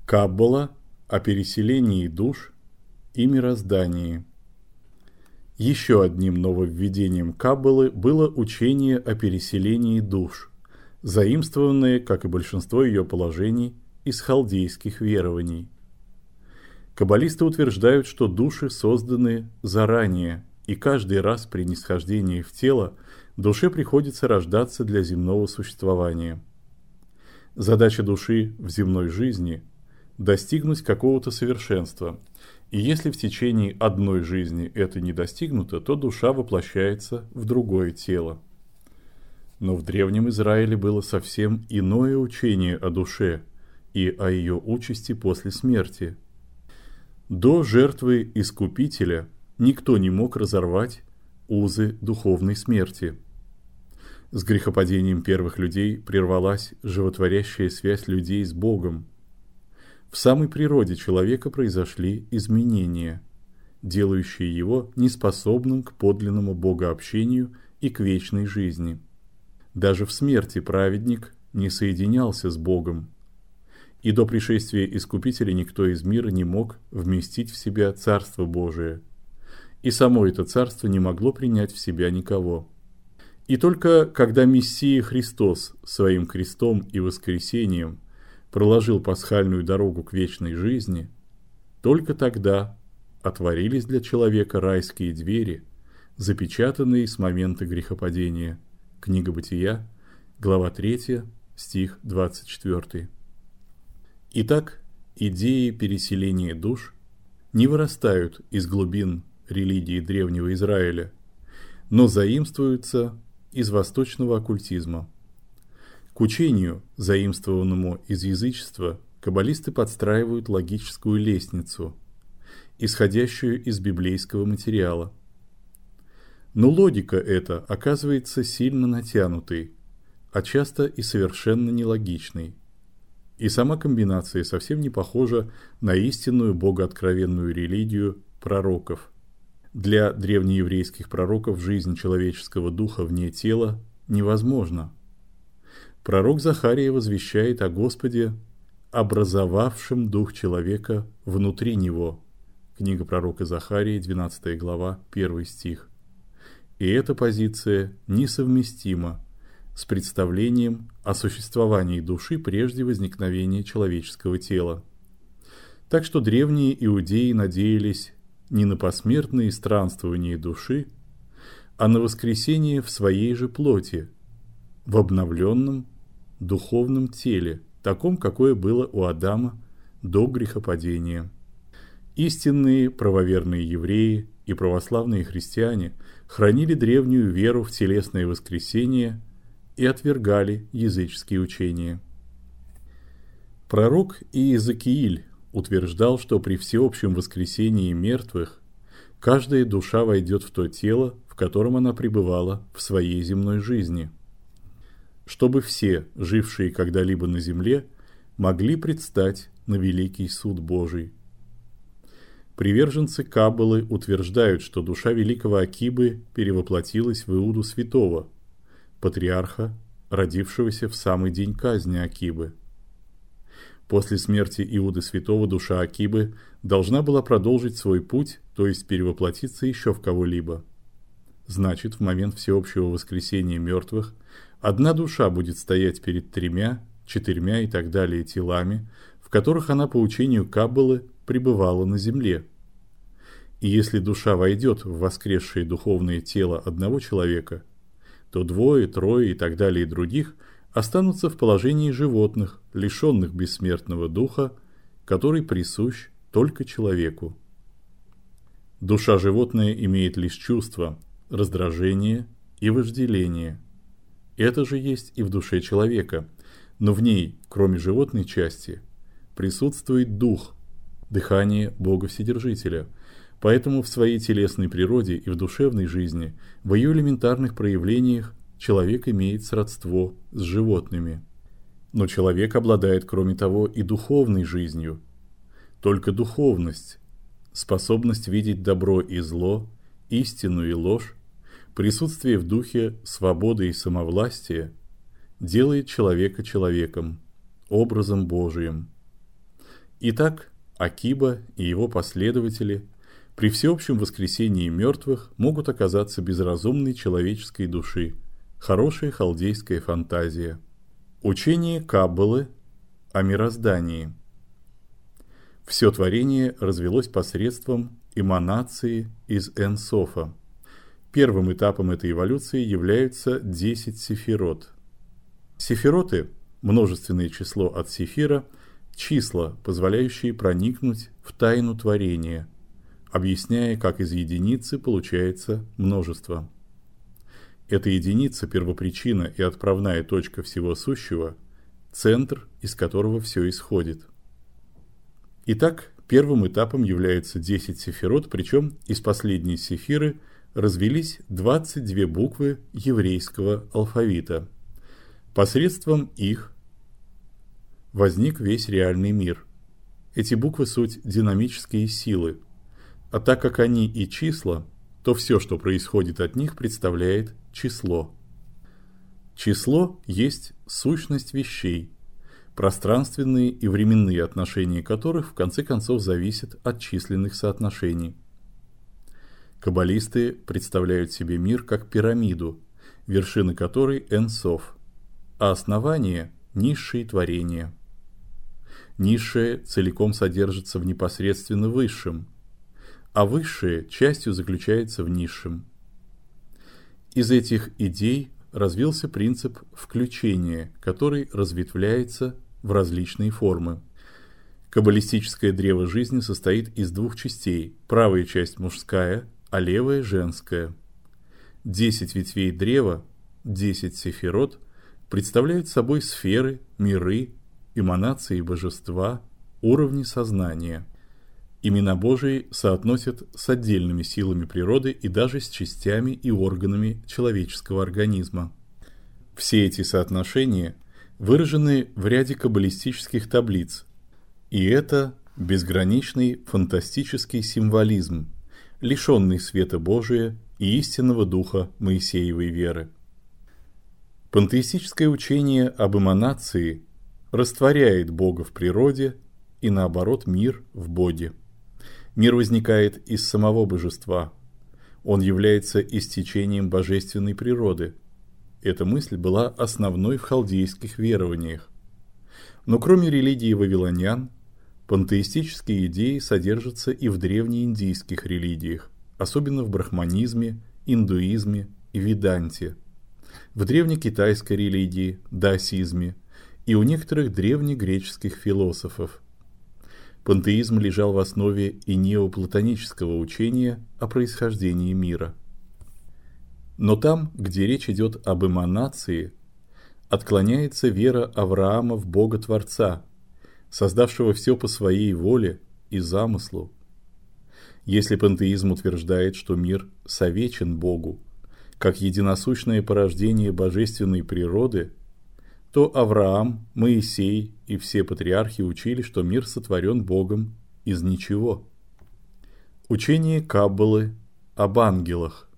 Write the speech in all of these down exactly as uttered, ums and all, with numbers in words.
Каббала о переселении душ и мироздании. Еще одним нововведением Каббалы было учение о переселении душ, заимствованное, как и большинство ее положений, из халдейских верований. Каббалисты утверждают, что души созданы заранее, и каждый раз при нисхождении в тело душе приходится рождаться для земного существования. Задача души в земной жизни – достигнуть какого-то совершенства, и если в течение одной жизни это не достигнуто, то душа воплощается в другое тело. Но в Древнем Израиле было совсем иное учение о душе и о ее участи после смерти. До жертвы Искупителя никто не мог разорвать узы духовной смерти. С грехопадением первых людей прервалась животворящая связь людей с Богом. В самой природе человека произошли изменения, делающие его неспособным к подлинному богообщению и к вечной жизни. Даже в смерти праведник не соединялся с Богом, и до пришествия Искупителя никто из мира не мог вместить в себя Царство Божие, и само это Царство не могло принять в себя никого. И только когда Мессия Христос своим крестом и воскресением проложил пасхальную дорогу к вечной жизни, только тогда отворились для человека райские двери, запечатанные с момента грехопадения. Книга Бытия, глава третья, стих двадцать четвёртый. Итак, идеи переселения душ не вырастают из глубин религии Древнего Израиля, но заимствуются из восточного оккультизма. К учению, заимствованному из язычества, каббалисты подстраивают логическую лестницу, исходящую из библейского материала. Но логика эта оказывается сильно натянутой, а часто и совершенно нелогичной. И сама комбинация совсем не похожа на истинную богооткровенную религию пророков. Для древнееврейских пророков жизнь человеческого духа вне тела невозможна. Пророк Захария возвещает о Господе, образовавшем дух человека внутри него. Книга пророка Захарии, двенадцатая глава, первый стих. И эта позиция несовместима с представлением о существовании души прежде возникновения человеческого тела. Так что древние иудеи надеялись не на посмертные странствования души, а на воскресение в своей же плоти, в обновленном духовном теле, таком, какое было у Адама до грехопадения. Истинные правоверные евреи и православные христиане хранили древнюю веру в телесное воскресение и отвергали языческие учения. Пророк Иезекииль утверждал, что при всеобщем воскресении мертвых каждая душа войдет в то тело, в котором она пребывала в своей земной жизни, чтобы все, жившие когда-либо на земле, могли предстать на великий суд Божий. Приверженцы Каббалы утверждают, что душа великого Акибы перевоплотилась в Иуду Святого, патриарха, родившегося в самый день казни Акибы. После смерти Иуды Святого душа Акибы должна была продолжить свой путь, то есть перевоплотиться еще в кого-либо. Значит, в момент всеобщего воскресения мертвых одна душа будет стоять перед тремя, четырьмя и так далее телами, в которых она по учению Каббалы пребывала на земле. И если душа войдет в воскресшее духовное тело одного человека, то двое, трое и так далее других останутся в положении животных, лишенных бессмертного духа, который присущ только человеку. Душа животное имеет лишь чувства, раздражение и вожделение. Это же есть и в душе человека, но в ней, кроме животной части, присутствует дух, дыхание Бога Вседержителя. Поэтому в своей телесной природе и в душевной жизни, в ее элементарных проявлениях, человек имеет сродство с животными. Но человек обладает, кроме того, и духовной жизнью. Только духовность, способность видеть добро и зло, истину и ложь, присутствие в духе свободы и самовластия делает человека человеком, образом Божиим. Итак, Акиба и его последователи при всеобщем воскресении мертвых могут оказаться без разумной человеческой души, хорошая халдейская фантазия. Учение Каббалы о мироздании. Все творение развелось посредством эманации из Эн-Софа. Первым этапом этой эволюции являются десять сефирот. Сефироты – множественное число от сефира, числа, позволяющие проникнуть в тайну творения, объясняя, как из единицы получается множество. Эта единица – первопричина и отправная точка всего сущего, центр, из которого все исходит. Итак, первым этапом являются десять сефирот, причем из последней сефиры развелись двадцать две буквы еврейского алфавита. Посредством их возник весь реальный мир. Эти буквы – суть динамические силы, а так как они и числа, то все, что происходит от них, представляет число. Число есть сущность вещей, пространственные и временные отношения которых в конце концов зависят от численных соотношений. Каббалисты представляют себе мир как пирамиду, вершина которой Эн-Соф, а основание – низшие творения. Низшее целиком содержится в непосредственно высшем, а высшее частью заключается в низшем. Из этих идей развился принцип включения, который разветвляется в различные формы. Каббалистическое древо жизни состоит из двух частей: правая часть мужская, а левая женская. Десять ветвей древа, десять сефирот, представляют собой сферы, миры, эманации божества, уровни сознания. Имена Божии соотносят с отдельными силами природы и даже с частями и органами человеческого организма. Все эти соотношения выражены в ряде каббалистических таблиц, и это безграничный фантастический символизм, лишенный света Божия и истинного духа Моисеевой веры. Пантеистическое учение об эманации растворяет Бога в природе и, наоборот, мир в Боге. Мир возникает из самого божества. Он является истечением божественной природы. Эта мысль была основной в халдейских верованиях. Но кроме религии вавилонян, пантеистические идеи содержатся и в древнеиндийских религиях, особенно в брахманизме, индуизме и веданте, в древнекитайской религии, даосизме и у некоторых древнегреческих философов. Пантеизм лежал в основе и неоплатонического учения о происхождении мира. Но там, где речь идет об эманации, отклоняется вера Авраама в Бога-Творца, создавшего все по своей воле и замыслу. Если пантеизм утверждает, что мир совечен Богу, как единосущное порождение божественной природы, то Авраам, Моисей и все патриархи учили, что мир сотворен Богом из ничего. Учение Каббалы об ангелах.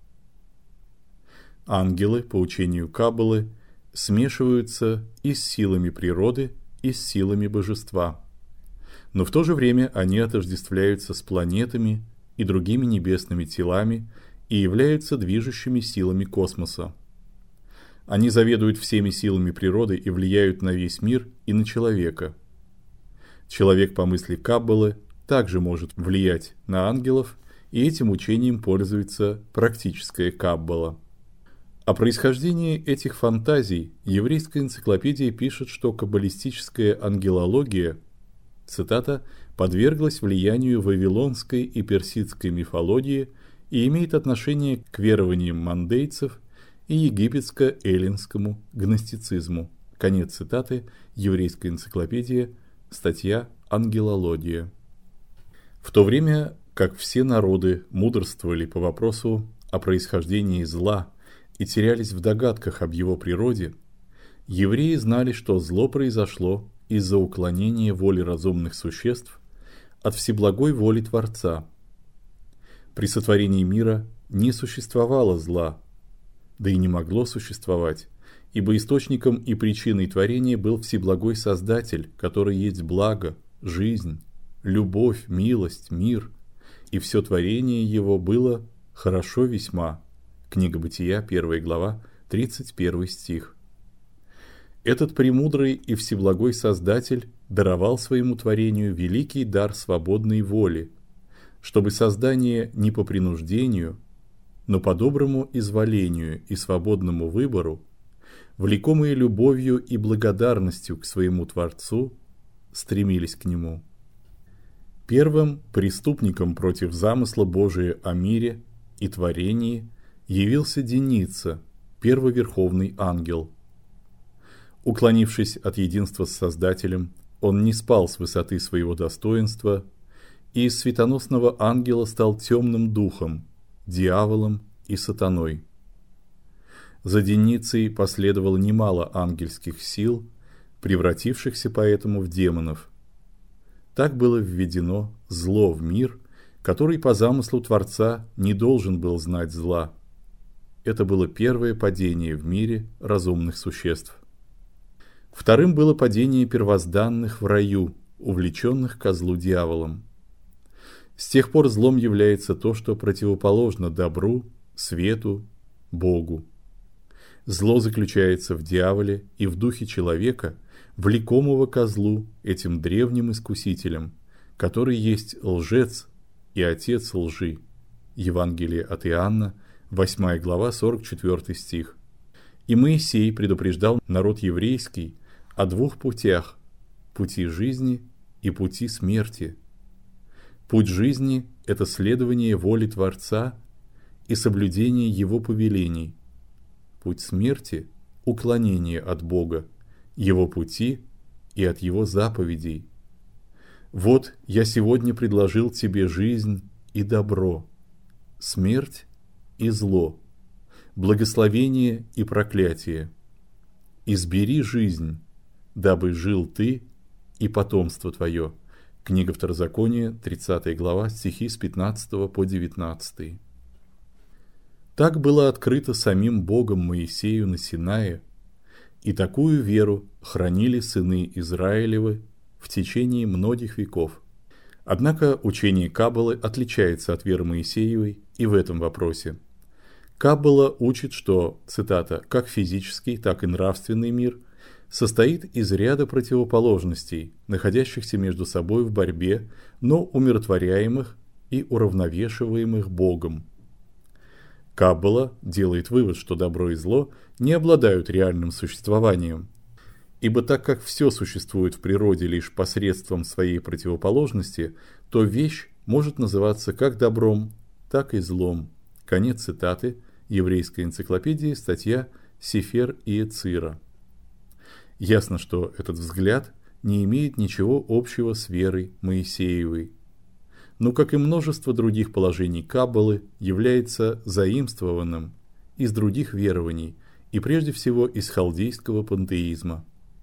Ангелы, по учению Каббалы, смешиваются и с силами природы, и с силами божества. Но в то же время они отождествляются с планетами и другими небесными телами и являются движущими силами космоса. Они заведуют всеми силами природы и влияют на весь мир и на человека. Человек, по мысли Каббалы, также может влиять на ангелов, и этим учением пользуется практическая Каббала. О происхождении этих фантазий еврейская энциклопедия пишет, что каббалистическая ангелология, цитата, подверглась влиянию вавилонской и персидской мифологии и имеет отношение к верованиям мандейцев и египетско-эллинскому гностицизму. Конец цитаты, еврейская энциклопедия, статья «Ангелология». В то время как все народы мудрствовали по вопросу о происхождении зла и терялись в догадках об его природе, евреи знали, что зло произошло из-за уклонения воли разумных существ от всеблагой воли Творца. При сотворении мира не существовало зла, да и не могло существовать, ибо источником и причиной творения был всеблагой Создатель, который есть благо, жизнь любовь, милость, мир, и все творение его было хорошо весьма». Книга Бытия, первая глава, тридцать первый стих. Этот премудрый и всеблагой Создатель даровал своему творению великий дар свободной воли, чтобы создание не по принуждению, но по доброму изволению и свободному выбору, влекомые любовью и благодарностью к своему Творцу, стремились к Нему. Первым преступником против замысла Божия о мире и творении явился Деница, первоверховный ангел. Уклонившись от единства с Создателем, он не спал с высоты своего достоинства и из светоносного ангела стал темным духом, дьяволом и сатаной. За Деницей последовало немало ангельских сил, превратившихся поэтому в демонов. Так было введено зло в мир, который по замыслу Творца не должен был знать зла. Это было первое падение в мире разумных существ. Вторым было падение первозданных в раю, увлеченных козлу дьяволом. С тех пор злом является то, что противоположно добру, свету, Богу. Зло заключается в дьяволе и в духе человека, влекомого козлу, этим древним искусителем, который есть лжец и отец лжи. Евангелие от Иоанна, восьмая глава, сорок четвёртый стих. И Моисей предупреждал народ еврейский о двух путях: пути жизни и пути смерти. Путь жизни – это следование воле Творца и соблюдение Его повелений. Путь смерти – уклонение от Бога, Его пути и от Его заповедей. Вот я сегодня предложил тебе жизнь и добро, смерть и зло, благословение и проклятие. Избери жизнь, дабы жил ты и потомство твое. Книга Второзакония, тридцатая глава, стихи с пятнадцатого по девятнадцатый. Так было открыто самим Богом Моисею на Синае, и такую веру хранили сыны Израилевы в течение многих веков. Однако учение Каббалы отличается от веры Моисеевой и в этом вопросе. Каббала учит, что, цитата, «как физический, так и нравственный мир состоит из ряда противоположностей, находящихся между собой в борьбе, но умиротворяемых и уравновешиваемых Богом». Каббала делает вывод, что добро и зло не обладают реальным существованием, ибо так как все существует в природе лишь посредством своей противоположности, то вещь может называться как добром, так и злом. Конец цитаты. Еврейская энциклопедия, статья Сефер Иецира. Ясно, что этот взгляд не имеет ничего общего с верой Моисеевой, но, как и множество других положений Каббалы, является заимствованным из других верований и прежде всего из халдейского пантеизма.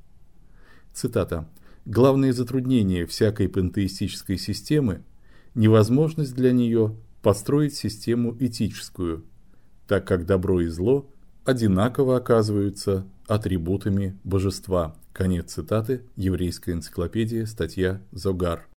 Цитата. «Главное затруднение всякой пантеистической системы – невозможность для нее построить систему этическую, так как добро и зло одинаково оказываются атрибутами божества». Конец цитаты. Еврейская энциклопедия, статья Зогар.